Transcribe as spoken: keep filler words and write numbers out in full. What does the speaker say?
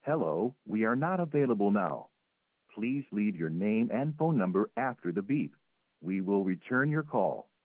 Hello, we are not available now. Please leave your name and phone number after the beep. We will return your call.